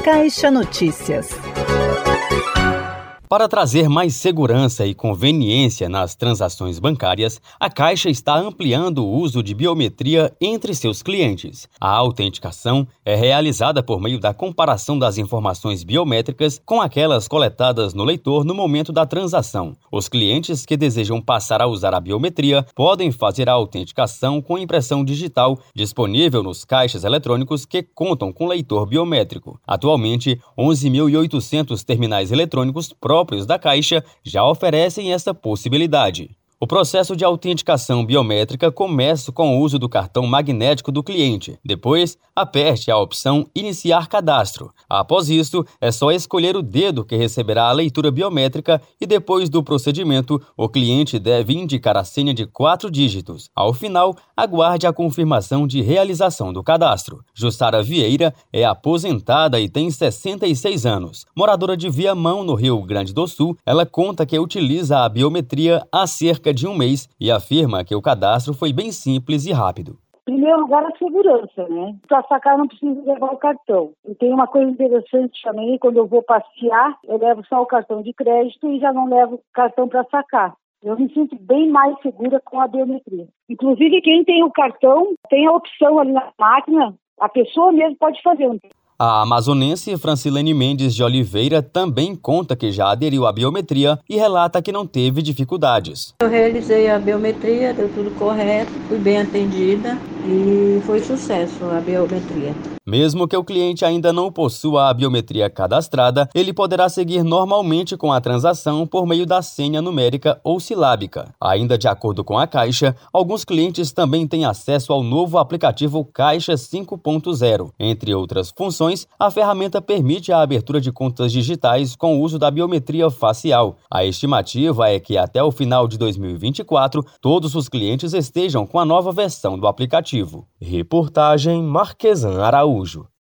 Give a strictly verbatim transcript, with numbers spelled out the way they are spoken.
Caixa Notícias. Para trazer mais segurança e conveniência nas transações bancárias, a Caixa está ampliando o uso de biometria entre seus clientes. A autenticação é realizada por meio da comparação das informações biométricas com aquelas coletadas no leitor no momento da transação. Os clientes que desejam passar a usar a biometria podem fazer a autenticação com impressão digital, disponível nos caixas eletrônicos que contam com leitor biométrico. Atualmente, onze mil e oitocentos terminais eletrônicos próprios da Caixa já oferecem essa possibilidade. O processo de autenticação biométrica começa com o uso do cartão magnético do cliente. Depois, aperte a opção Iniciar Cadastro. Após isso, é só escolher o dedo que receberá a leitura biométrica e depois do procedimento, o cliente deve indicar a senha de quatro dígitos. Ao final, aguarde a confirmação de realização do cadastro. Jussara Vieira é aposentada e tem sessenta e seis anos. Moradora de Viamão, no Rio Grande do Sul, ela conta que utiliza a biometria há cerca de um mês e afirma que o cadastro foi bem simples e rápido. Em primeiro lugar, a segurança, né? Para sacar não precisa levar o cartão. E tem uma coisa interessante também, quando eu vou passear, eu levo só o cartão de crédito e já não levo o cartão para sacar. Eu me sinto bem mais segura com a biometria. Inclusive, quem tem o cartão, tem a opção ali na máquina, a pessoa mesmo pode fazer. A amazonense Francilene Mendes de Oliveira também conta que já aderiu à biometria e relata que não teve dificuldades. Eu realizei a biometria, deu tudo correto, fui bem atendida e foi sucesso a biometria. Mesmo que o cliente ainda não possua a biometria cadastrada, ele poderá seguir normalmente com a transação por meio da senha numérica ou silábica. Ainda de acordo com a Caixa, alguns clientes também têm acesso ao novo aplicativo Caixa cinco ponto zero. Entre outras funções, a ferramenta permite a abertura de contas digitais com o uso da biometria facial. A estimativa é que até o final de dois mil e vinte e quatro, todos os clientes estejam com a nova versão do aplicativo. Reportagem Marquesan Araújo.